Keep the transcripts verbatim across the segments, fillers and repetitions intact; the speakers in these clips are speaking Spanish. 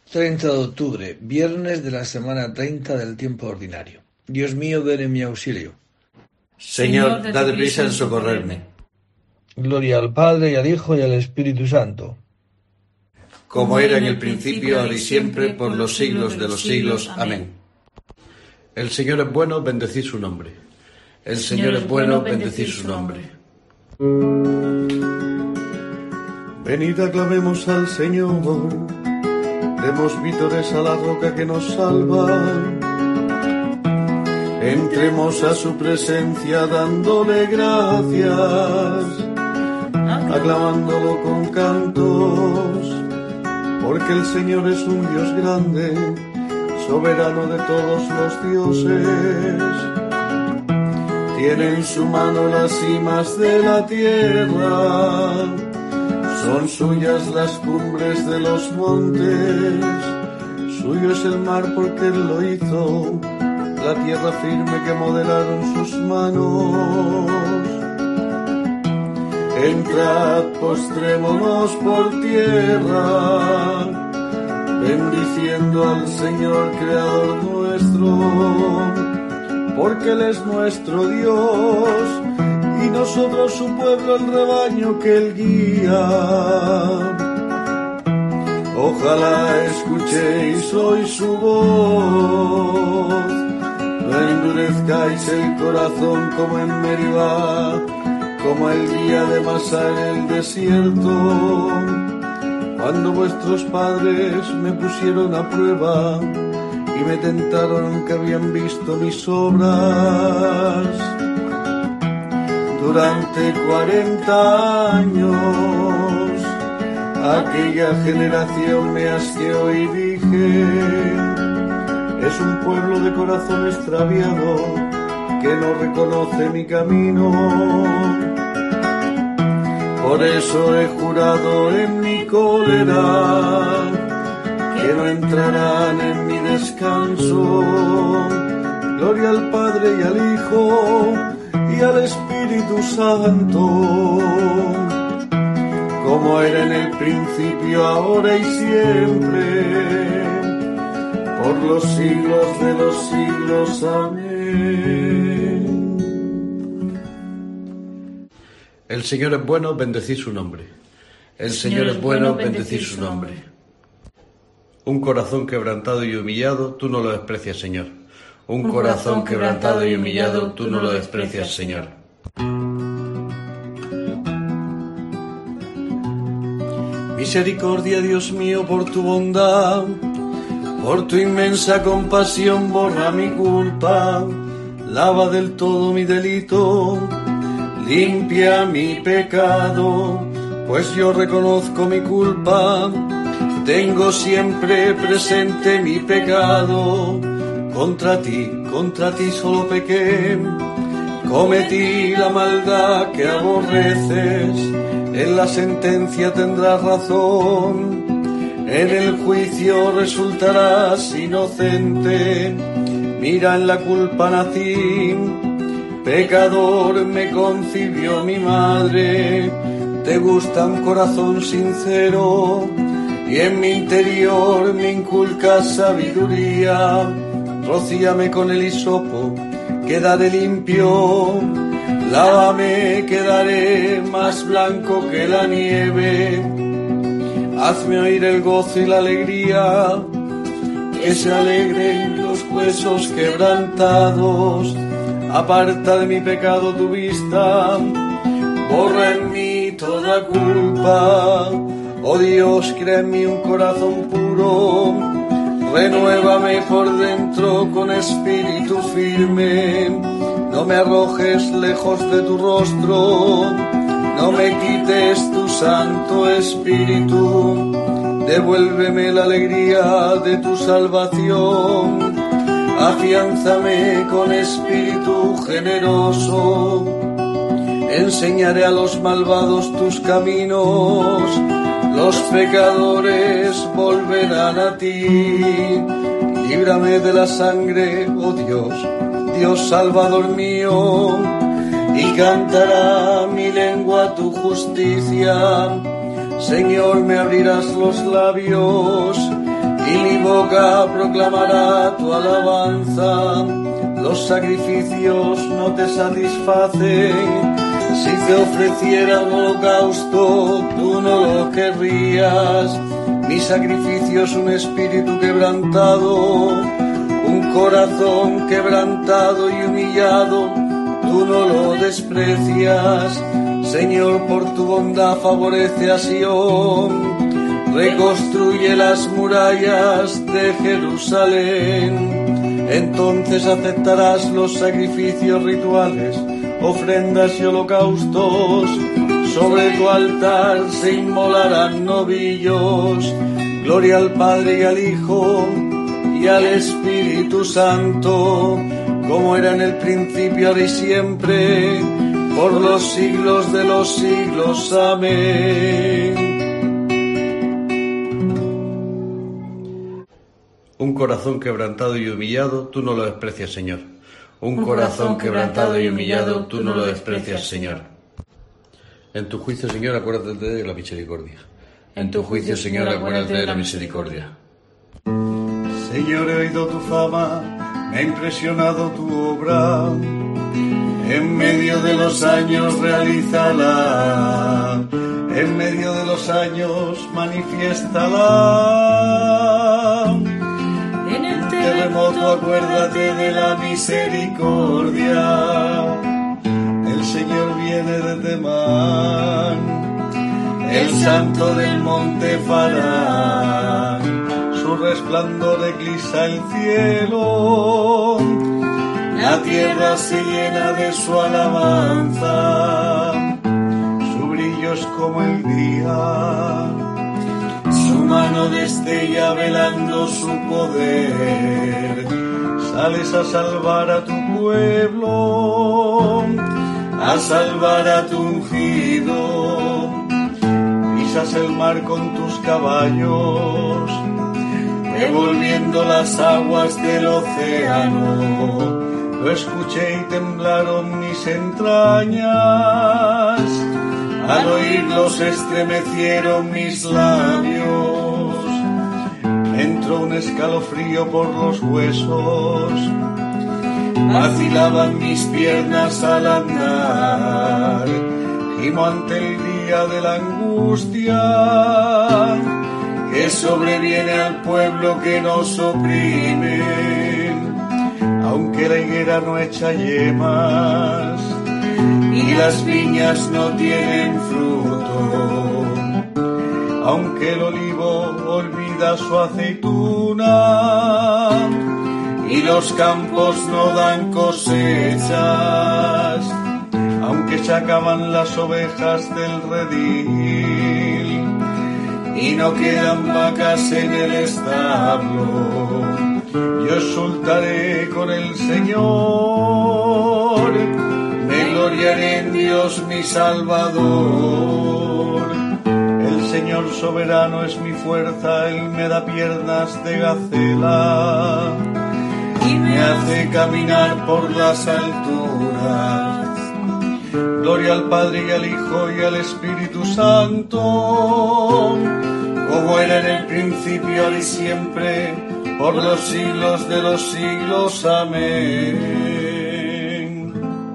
treinta de octubre, viernes de la semana treinta del tiempo ordinario. Dios mío, ven en mi auxilio. Señor, dad prisa en socorrerme. Gloria al Padre, y al Hijo, y al Espíritu Santo. Como era en el principio, ahora y siempre, por los siglos de los siglos. Amén. El Señor es bueno, bendecid su nombre. El Señor es bueno, bendecid su nombre. Venid, aclamemos al Señor, demos vítores a la roca que nos salva. Entremos a su presencia dándole gracias, aclamándolo con cantos, porque el Señor es un Dios grande, soberano de todos los dioses. Tiene en su mano las cimas de la tierra, son suyas las cumbres de los montes, suyo es el mar porque él lo hizo, la tierra firme que modelaron sus manos. Entrad, postrémonos por tierra, bendiciendo al Señor Creador nuestro, porque Él es nuestro Dios, y nosotros su pueblo, el rebaño que Él guía. Ojalá escuchéis hoy su voz, no endurezcáis el corazón como en Meribá, como el día de Masá en el desierto, cuando vuestros padres me pusieron a prueba y me tentaron aunque habían visto mis obras. Durante cuarenta años aquella generación me asqueó y dije: es un pueblo de corazón extraviado que no reconoce mi camino. Por eso he jurado en mi cólera que no entrarán en mi descanso. Gloria al Padre y al Hijo y al Espíritu Santo, como era en el principio, ahora y siempre, por los siglos de los siglos. Amén. El Señor es bueno, bendecid su nombre. El Señor es bueno, bendecid su nombre. Un corazón quebrantado y humillado, tú no lo desprecias, Señor. Un corazón quebrantado y humillado, tú no lo desprecias, Señor. Misericordia, Dios mío, por tu bondad, por tu inmensa compasión, borra mi culpa, lava del todo mi delito, limpia mi pecado, pues yo reconozco mi culpa, tengo siempre presente mi pecado. Contra ti, contra ti solo pequé, cometí la maldad que aborreces, en la sentencia tendrás razón, en el juicio resultarás inocente, mira en la culpa nací, pecador me concibió mi madre, te gusta un corazón sincero, y en mi interior me inculcas sabiduría. Rocíame con el hisopo, quedaré limpio, lávame, quedaré más blanco que la nieve. Hazme oír el gozo y la alegría, que se alegren los huesos quebrantados. Aparta de mi pecado tu vista, borra en mí toda culpa. Oh Dios, crea en mí un corazón puro, renuévame por dentro con espíritu firme, no me arrojes lejos de tu rostro, no me quites tu santo espíritu, devuélveme la alegría de tu salvación, afiánzame con espíritu generoso, enseñaré a los malvados tus caminos, los pecadores volverán a ti. Líbrame de la sangre, oh Dios, Dios salvador mío, y cantará mi lengua tu justicia. Señor, me abrirás los labios, y boca proclamará tu alabanza. Los sacrificios no te satisfacen. Si te ofreciera un holocausto, tú no lo querrías. Mi sacrificio es un espíritu quebrantado, un corazón quebrantado y humillado, tú no lo desprecias. Señor, por tu bondad favorece a Sión, reconstruye las murallas de Jerusalén. Entonces aceptarás los sacrificios rituales, ofrendas y holocaustos. Sobre tu altar se inmolarán novillos. Gloria al Padre y al Hijo y al Espíritu Santo, como era en el principio, ahora y siempre, por los siglos de los siglos. Amén. Un corazón quebrantado y humillado, tú no lo desprecias, Señor. Un, Un corazón quebrantado y humillado, tú no lo desprecias, Señor. En tu juicio, Señor, acuérdate de la misericordia. En tu juicio, Señor, acuérdate de la misericordia. Señor, he oído tu fama, me ha impresionado tu obra. En medio de los años realízala, en medio de los años manifiéstala. En el terremoto acuérdate de la misericordia. El Señor viene de Temán, el santo del monte Farán. Su resplandor eclipsa el cielo, la tierra se llena de su alabanza. Su brillo es como el día, su mano destella velando su poder. Sales a salvar a tu pueblo, a salvar a tu ungido. Pisas el mar con tus caballos, revolviendo las aguas del océano. Lo escuché y temblaron mis entrañas, al oírlo se estremecieron mis labios. Me entró un escalofrío por los huesos, vacilaban mis piernas al andar. Gimo ante el día de la angustia que sobreviene al pueblo que nos oprime. Aunque la higuera no echa yemas y las viñas no tienen fruto, aunque el olivo olvida su aceituna y los campos no dan cosechas, aunque se acaban las ovejas del redil y no quedan vacas en el establo, yo exultaré con el Señor, me gloriaré en Dios mi Salvador. El Señor soberano es mi fuerza, Él me da piernas de gacela y me hace caminar por las alturas. Gloria al Padre y al Hijo y al Espíritu Santo, como era en el principio, ahora y siempre, por los siglos de los siglos. Amén.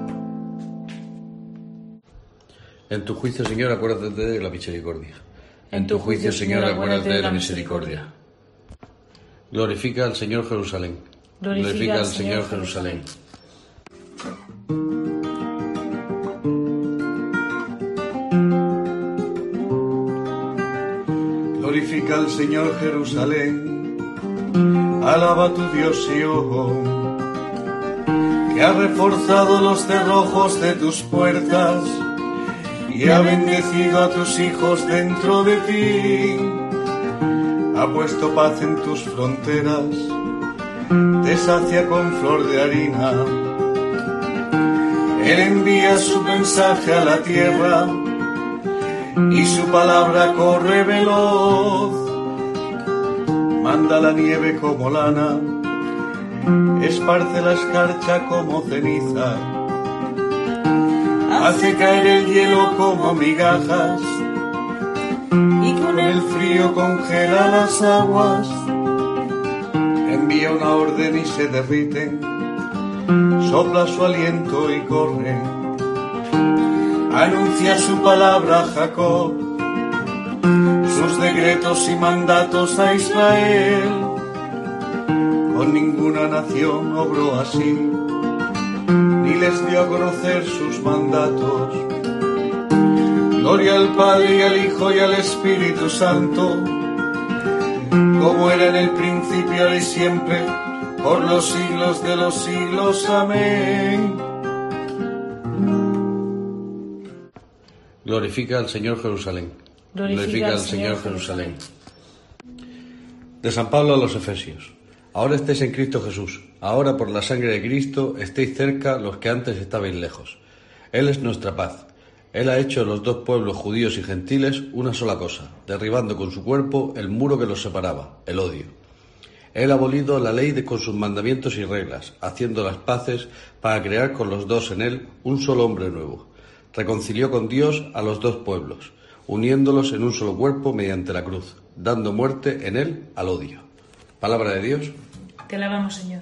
En tu juicio, Señor, acuérdate de la misericordia. En tu juicio, Señor, acuérdate de la misericordia. Glorifica al Señor Jerusalén. Glorifica al Señor Jerusalén. Glorifica al Señor Jerusalén, alaba a tu Dios Sion, que ha reforzado los cerrojos de tus puertas y ha bendecido a tus hijos dentro de ti. Ha puesto paz en tus fronteras, te sacia con flor de harina. Él envía su mensaje a la tierra y su palabra corre veloz. Manda la nieve como lana, esparce la escarcha como ceniza, hace caer el hielo como migajas y con el frío congela las aguas. envía una orden y se derriten, sopla su aliento y corre, anuncia su palabra a Jacob, sus decretos y mandatos a Israel. Con ninguna nación obró así, ni les dio a conocer sus mandatos. Gloria al Padre y al Hijo y al Espíritu Santo, como era en el principio, ahora y siempre, por los siglos de los siglos. Amén. Glorifica al Señor Jerusalén. Glorifica, Glorifica al Señor Jerusalén. De San Pablo a los Efesios. Ahora estáis en Cristo Jesús. Ahora por la sangre de Cristo estéis cerca los que antes estabais lejos. Él es nuestra paz. Él ha hecho de los dos pueblos, judíos y gentiles, una sola cosa, derribando con su cuerpo el muro que los separaba, el odio. Él ha abolido la ley de, con sus mandamientos y reglas, haciendo las paces para crear con los dos en él un solo hombre nuevo. Reconcilió con Dios a los dos pueblos, uniéndolos en un solo cuerpo mediante la cruz, dando muerte en él al odio. Palabra de Dios. Te alabamos, Señor.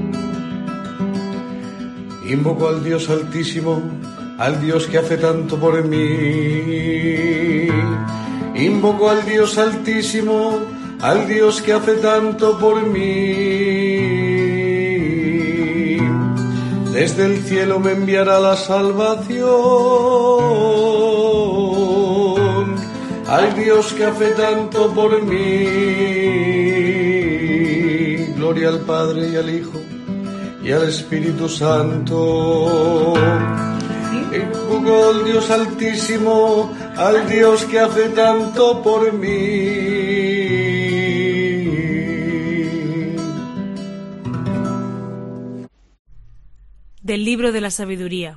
Invoco al Dios Altísimo, al Dios que hace tanto por mí. Invoco al Dios Altísimo, al Dios que hace tanto por mí. Desde el cielo me enviará la salvación, al Dios que hace tanto por mí. Gloria al Padre y al Hijo y al Espíritu Santo. Invoco al Dios Altísimo, al Dios que hace tanto por mí. Del libro de la sabiduría.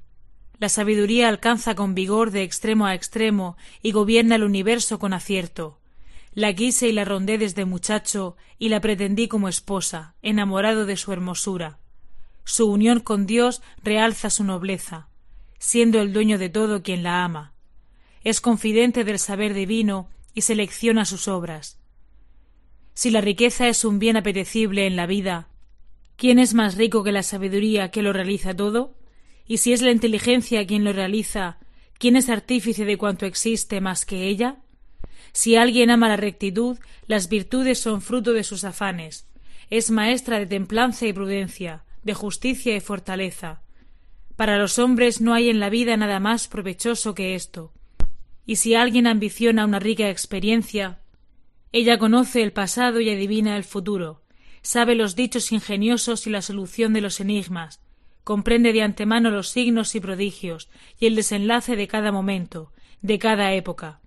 La sabiduría alcanza con vigor de extremo a extremo y gobierna el universo con acierto. La quise y la rondé desde muchacho y la pretendí como esposa, enamorado de su hermosura. Su unión con Dios realza su nobleza, siendo el dueño de todo quien la ama. Es confidente del saber divino y selecciona sus obras. Si la riqueza es un bien apetecible en la vida, ¿quién es más rico que la sabiduría que lo realiza todo? Y si es la inteligencia quien lo realiza, ¿quién es artífice de cuanto existe más que ella? Si alguien ama la rectitud, las virtudes son fruto de sus afanes. Es maestra de templanza y prudencia, de justicia y fortaleza. Para los hombres no hay en la vida nada más provechoso que esto. Y si alguien ambiciona una rica experiencia, ella conoce el pasado y adivina el futuro, sabe los dichos ingeniosos y la solución de los enigmas, comprende de antemano los signos y prodigios y el desenlace de cada momento, de cada época.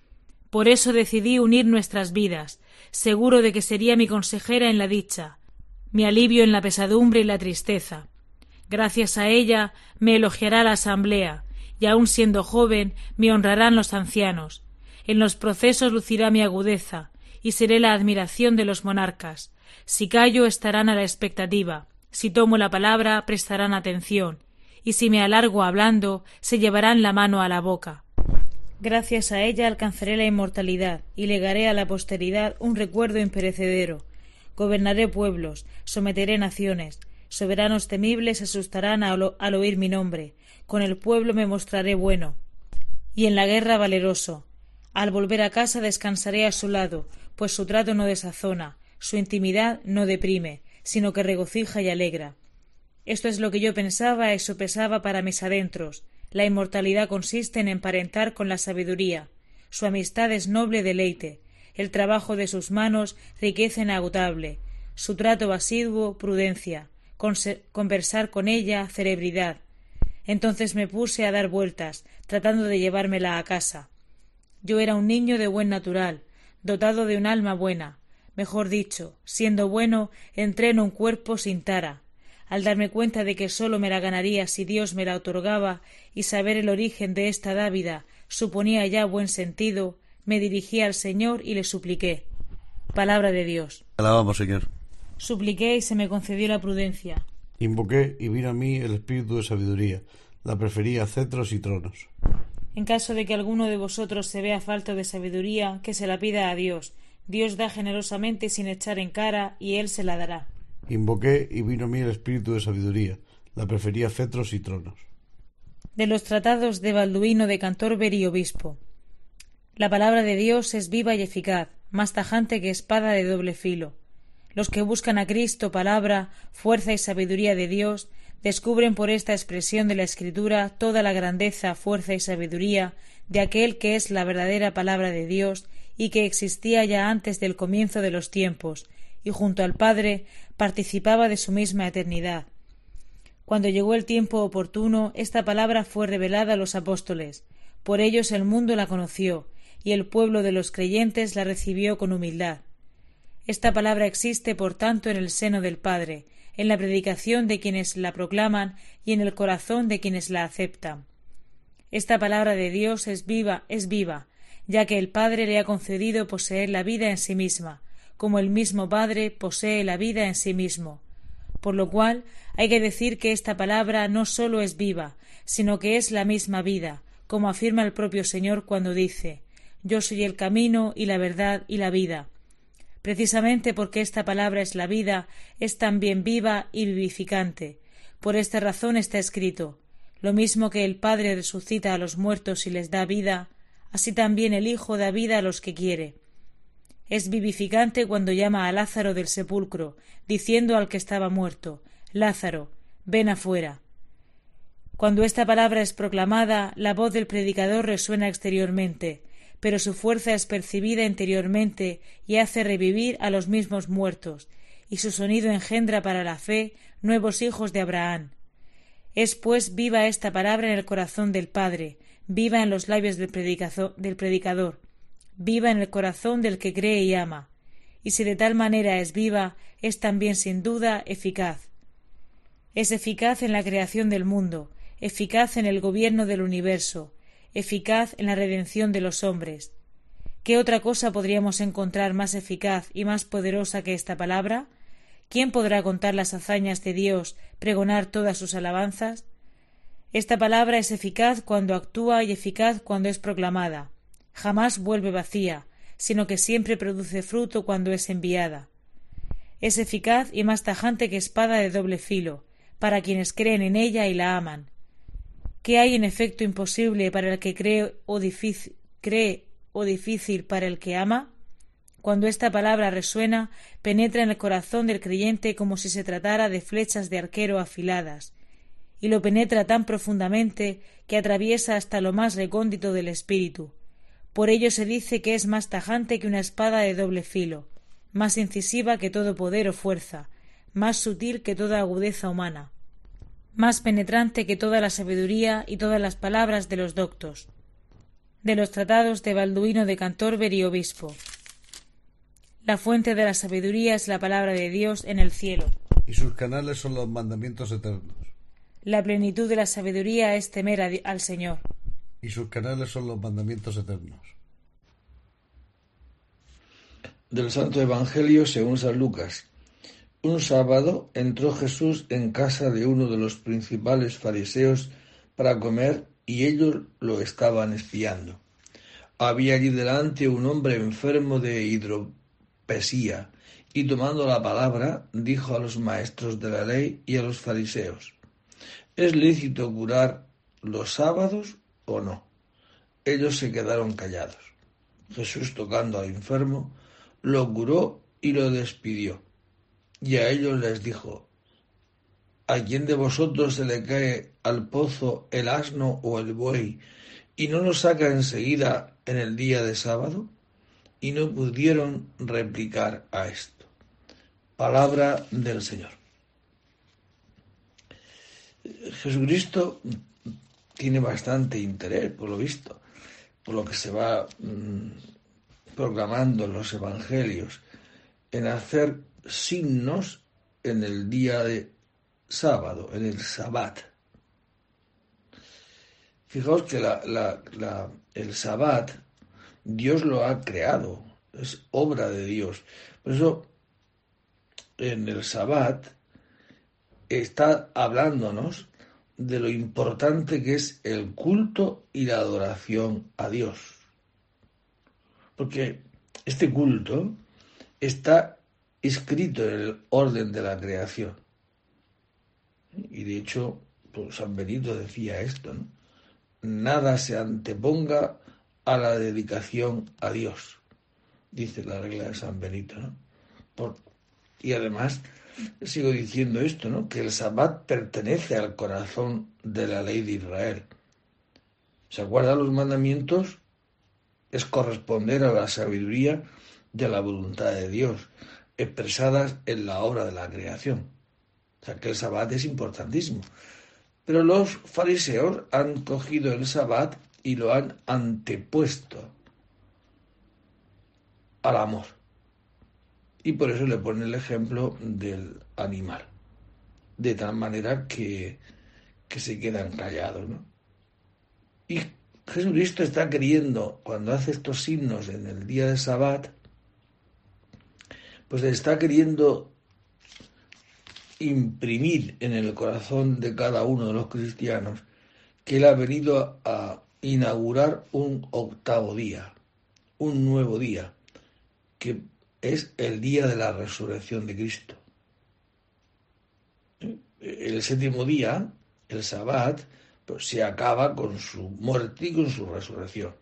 Por eso decidí unir nuestras vidas, seguro de que sería mi consejera en la dicha, mi alivio en la pesadumbre y la tristeza. Gracias a ella me elogiará la asamblea, y aun siendo joven me honrarán los ancianos. En los procesos lucirá mi agudeza, y seré la admiración de los monarcas. Si callo estarán a la expectativa, si tomo la palabra prestarán atención, y si me alargo hablando se llevarán la mano a la boca. Gracias a ella alcanzaré la inmortalidad, y legaré a la posteridad un recuerdo imperecedero. Gobernaré pueblos, someteré naciones, soberanos temibles se asustarán al, al oír mi nombre. Con el pueblo me mostraré bueno, y en la guerra valeroso. Al volver a casa descansaré a su lado, pues su trato no desazona, su intimidad no deprime, sino que regocija y alegra. Esto es lo que yo pensaba y sopesaba para mis adentros. La inmortalidad consiste en emparentar con la sabiduría. Su amistad es noble deleite, el trabajo de sus manos riqueza inagotable, su trato asiduo prudencia, conversar con ella celebridad. Entonces me puse a dar vueltas, tratando de llevármela a casa. Yo era un niño de buen natural, dotado de un alma buena. Mejor dicho, siendo bueno, entré en un cuerpo sin tara. Al darme cuenta de que sólo me la ganaría si Dios me la otorgaba y saber el origen de esta dávida suponía ya buen sentido, me dirigí al Señor y le supliqué. Palabra de Dios. Alabamos, Señor. Supliqué y se me concedió la prudencia. Invoqué y vino a mí el espíritu de sabiduría, la preferí a cetros y tronos. En caso de que alguno de vosotros se vea falto de sabiduría, que se la pida a Dios, Dios da generosamente sin echar en cara, y Él se la dará. Invoqué y vino a mí el espíritu de sabiduría, la prefería cetros y tronos. De los tratados de Balduino de Cantorberi, obispo. La palabra de Dios es viva y eficaz, más tajante que espada de doble filo. Los que buscan a Cristo, palabra, fuerza y sabiduría de Dios, descubren por esta expresión de la Escritura toda la grandeza, fuerza y sabiduría de aquel que es la verdadera palabra de Dios y que existía ya antes del comienzo de los tiempos, y junto al Padre participaba de su misma eternidad. Cuando llegó el tiempo oportuno, esta palabra fue revelada a los apóstoles. Por ellos el mundo la conoció, y el pueblo de los creyentes la recibió con humildad. Esta palabra existe, por tanto, en el seno del Padre, en la predicación de quienes la proclaman y en el corazón de quienes la aceptan. Esta palabra de Dios es viva, es viva, ya que el Padre le ha concedido poseer la vida en sí misma, como el mismo Padre posee la vida en sí mismo. Por lo cual hay que decir que esta palabra no sólo es viva, sino que es la misma vida, como afirma el propio Señor cuando dice: «Yo soy el camino y la verdad y la vida». Precisamente porque esta palabra es la vida, es también viva y vivificante. Por esta razón está escrito: «Lo mismo que el Padre resucita a los muertos y les da vida, así también el Hijo da vida a los que quiere». Es vivificante cuando llama a Lázaro del sepulcro, diciendo al que estaba muerto: «Lázaro, ven afuera». Cuando esta palabra es proclamada, la voz del predicador resuena exteriormente, pero su fuerza es percibida interiormente y hace revivir a los mismos muertos, y su sonido engendra para la fe nuevos hijos de Abraham. Es pues viva esta palabra en el corazón del Padre, viva en los labios del predicador, del predicador, viva en el corazón del que cree y ama, y si de tal manera es viva, es también sin duda eficaz. Es eficaz en la creación del mundo, eficaz en el gobierno del universo, eficaz en la redención de los hombres. ¿Qué otra cosa podríamos encontrar más eficaz y más poderosa que esta palabra? ¿Quién podrá contar las hazañas de Dios, pregonar todas sus alabanzas? Esta palabra es eficaz cuando actúa y eficaz cuando es proclamada. Jamás vuelve vacía, sino que siempre produce fruto cuando es enviada. Es eficaz y más tajante que espada de doble filo, para quienes creen en ella y la aman. ¿Qué hay en efecto imposible para el que cree o difícil, cree o difícil para el que ama? Cuando esta palabra resuena, penetra en el corazón del creyente como si se tratara de flechas de arquero afiladas, y lo penetra tan profundamente que atraviesa hasta lo más recóndito del espíritu. Por ello se dice que es más tajante que una espada de doble filo, más incisiva que todo poder o fuerza, más sutil que toda agudeza humana, más penetrante que toda la sabiduría y todas las palabras de los doctos. De los tratados de Balduino de Cantorberi, obispo. La fuente de la sabiduría es la palabra de Dios en el cielo, y sus canales son los mandamientos eternos. La plenitud de la sabiduría es temer a, al Señor, y sus canales son los mandamientos eternos. Del Santo Evangelio según San Lucas. Un sábado entró Jesús en casa de uno de los principales fariseos para comer, y ellos lo estaban espiando. Había allí delante un hombre enfermo de hidropesía, y tomando la palabra, dijo a los maestros de la ley y a los fariseos: ¿Es lícito curar los sábados o no? Ellos se quedaron callados. Jesús, tocando al enfermo, lo curó y lo despidió. Y a ellos les dijo: ¿A quién de vosotros se le cae al pozo el asno o el buey y no lo saca enseguida en el día de sábado? Y no pudieron replicar a esto. Palabra del Señor. Jesucristo tiene bastante interés, por lo visto, por lo que se va mmm, proclamando en los evangelios, en hacer signos en el día de sábado, en el Sabbat. Fijaos que la, la, la, el Sabbat Dios lo ha creado, es obra de Dios. Por eso en el Sabbat está hablándonos de lo importante que es el culto y la adoración a Dios. Porque este culto está inscrito en el orden de la creación. Y de hecho, pues San Benito decía esto, ¿no? Nada se anteponga a la dedicación a Dios, dice la regla de San Benito, ¿no? Por, y además, sigo diciendo esto, ¿no? Que el Sabbat pertenece al corazón de la ley de Israel. ¿Se acuerdan los mandamientos? Es corresponder a la sabiduría de la voluntad de Dios, expresadas en la obra de la creación. O sea que el Sabbat es importantísimo. Pero los fariseos han cogido el Sabbat y lo han antepuesto al amor. Y por eso le ponen el ejemplo del animal. De tal manera que, que se quedan callados, ¿no? Y Jesucristo está queriendo, cuando hace estos signos en el día de Sabbat, pues está queriendo imprimir en el corazón de cada uno de los cristianos que Él ha venido a inaugurar un octavo día, un nuevo día, que es el día de la resurrección de Cristo. El séptimo día, el Sabbat, pues se acaba con su muerte y con su resurrección.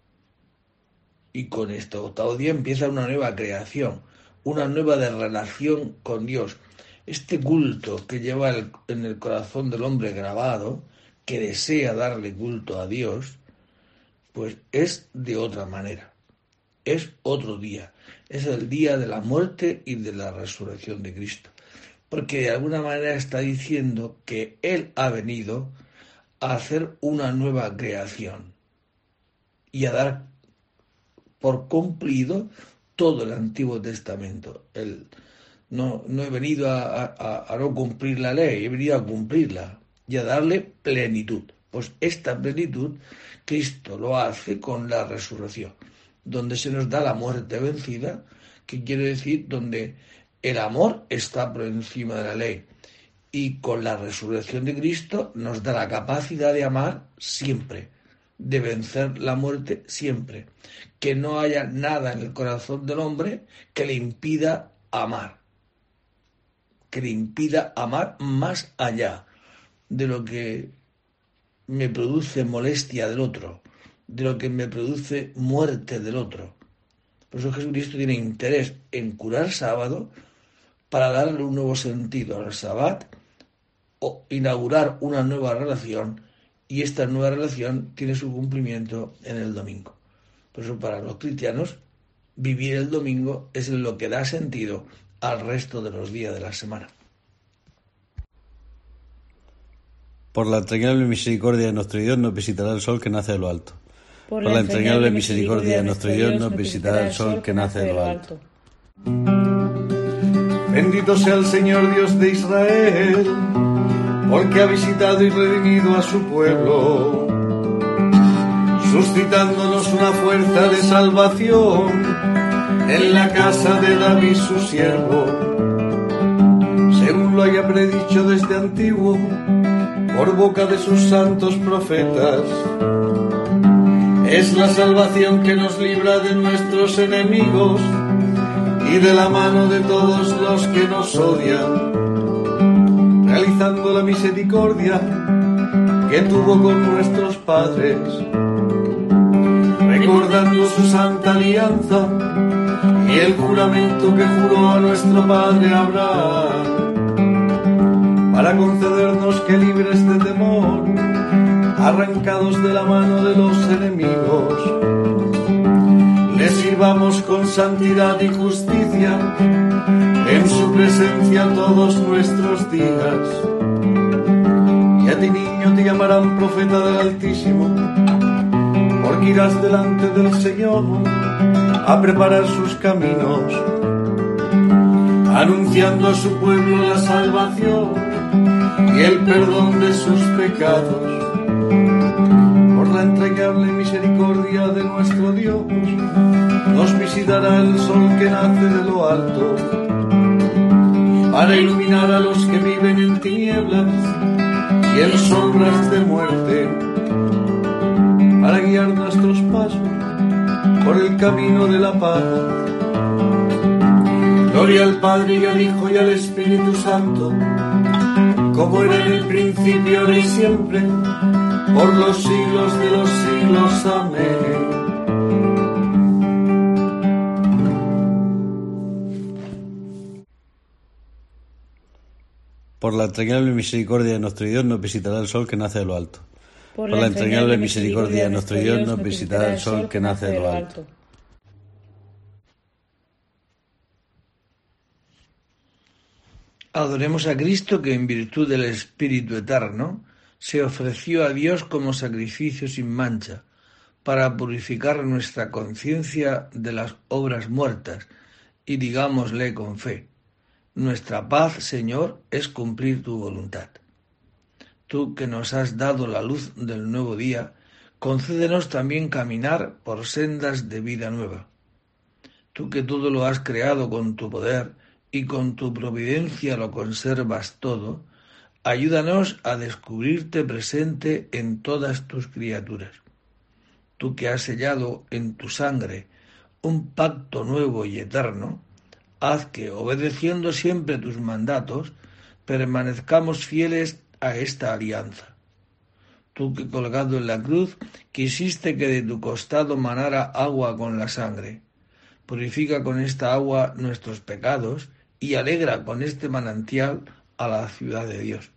Y con este octavo día empieza una nueva creación, una nueva de relación con Dios. Este culto que lleva el, en el corazón del hombre grabado, que desea darle culto a Dios, pues es de otra manera. Es otro día. Es el día de la muerte y de la resurrección de Cristo. Porque de alguna manera está diciendo que Él ha venido a hacer una nueva creación y a dar por cumplido todo el Antiguo Testamento. Él, no, no he venido a, a, a no cumplir la ley, he venido a cumplirla y a darle plenitud. Pues esta plenitud Cristo lo hace con la resurrección, donde se nos da la muerte vencida, que quiere decir donde el amor está por encima de la ley. Y con la resurrección de Cristo nos da la capacidad de amar siempre, de vencer la muerte siempre. Que no haya nada en el corazón del hombre que le impida amar. Que le impida amar más allá de lo que me produce molestia del otro, de lo que me produce muerte del otro. Por eso Jesucristo tiene interés en curar sábado para darle un nuevo sentido al Sabbat, o inaugurar una nueva relación, y esta nueva relación tiene su cumplimiento en el domingo. Por eso para los cristianos vivir el domingo es lo que da sentido al resto de los días de la semana. Por la entrañable misericordia de nuestro Dios nos visitará el sol que nace de lo alto. Por la entrañable misericordia de nuestro Dios nos visitará el sol que nace de lo alto. Bendito sea el Señor Dios de Israel, porque ha visitado y redimido a su pueblo, suscitándonos una fuerza de salvación en la casa de David su siervo, según lo haya predicho desde antiguo por boca de sus santos profetas. Es la salvación que nos libra de nuestros enemigos y de la mano de todos los que nos odian, realizando la misericordia que tuvo con nuestros padres, recordando su santa alianza y el juramento que juró a nuestro padre Abraham, para concedernos que libres de temor, arrancados de la mano de los enemigos, le sirvamos con santidad y justicia en su presencia todos nuestros días. Y a ti, niño, te llamarán profeta del Altísimo, porque irás delante del Señor a preparar sus caminos, anunciando a su pueblo la salvación y el perdón de sus pecados. Por la entrañable misericordia de nuestro Dios, nos visitará el sol que nace de lo alto, para iluminar a los que viven en tinieblas y en sombras de muerte, para guiar nuestros pasos por el camino de la paz. Gloria al Padre y al Hijo y al Espíritu Santo, como era en el principio, ahora y siempre, por los siglos de los siglos. Amén. Por la entrañable misericordia de nuestro Dios nos visitará el sol que nace de lo alto. Por la entrañable misericordia de nuestro Dios nos visitará el sol que nace de lo alto. Adoremos a Cristo, que en virtud del Espíritu Eterno se ofreció a Dios como sacrificio sin mancha, para purificar nuestra conciencia de las obras muertas, y digámosle con fe: nuestra paz, Señor, es cumplir tu voluntad. Tú que nos has dado la luz del nuevo día, concédenos también caminar por sendas de vida nueva. Tú que todo lo has creado con tu poder y con tu providencia lo conservas todo, ayúdanos a descubrirte presente en todas tus criaturas. Tú que has sellado en tu sangre un pacto nuevo y eterno, haz que, obedeciendo siempre tus mandatos, permanezcamos fieles a esta alianza. Tú que, colgado en la cruz, quisiste que de tu costado manara agua con la sangre, purifica con esta agua nuestros pecados y alegra con este manantial a la ciudad de Dios.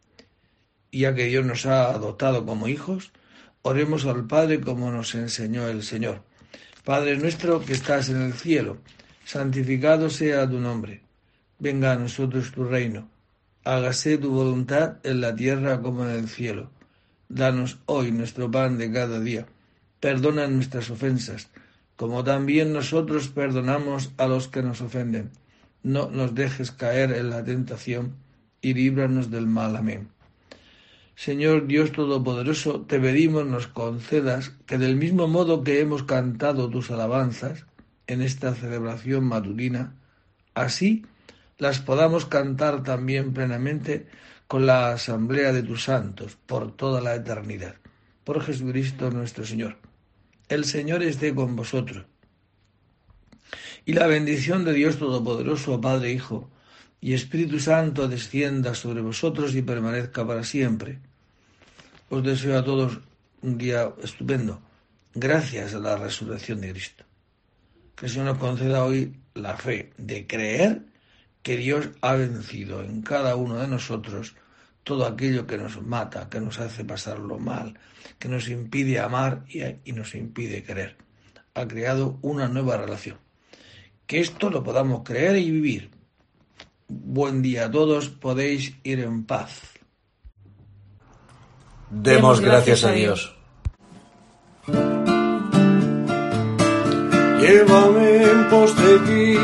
Y ya que Dios nos ha adoptado como hijos, oremos al Padre como nos enseñó el Señor. Padre nuestro que estás en el cielo, santificado sea tu nombre. Venga a nosotros tu reino. Hágase tu voluntad en la tierra como en el cielo. Danos hoy nuestro pan de cada día. Perdona nuestras ofensas, como también nosotros perdonamos a los que nos ofenden. No nos dejes caer en la tentación y líbranos del mal. Amén. Señor Dios Todopoderoso, te pedimos nos concedas que del mismo modo que hemos cantado tus alabanzas en esta celebración matutina, así las podamos cantar también plenamente con la asamblea de tus santos por toda la eternidad. Por Jesucristo nuestro Señor. El Señor esté con vosotros. Y la bendición de Dios Todopoderoso, Padre, Hijo y Espíritu Santo descienda sobre vosotros y permanezca para siempre. Os deseo a todos un día estupendo, gracias a la resurrección de Cristo. Que el Señor nos conceda hoy la fe de creer que Dios ha vencido en cada uno de nosotros todo aquello que nos mata, que nos hace pasarlo mal, que nos impide amar y, y nos impide querer. Ha creado una nueva relación. Que esto lo podamos creer y vivir. Buen día a todos, podéis ir en paz. Demos gracias a Dios. Llévame en pos de ti,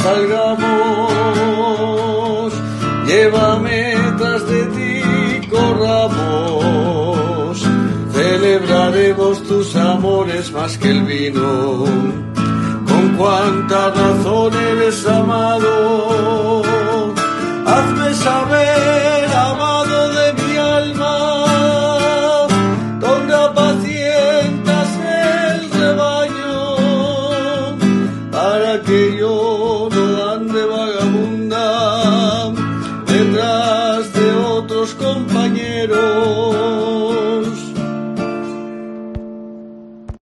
salgamos, llévame tras de ti, corramos, celebraremos tus amores más que el vino, con cuánta razón eres amado, hazme saber, amado de mi alma, donde apacientas el rebaño, para que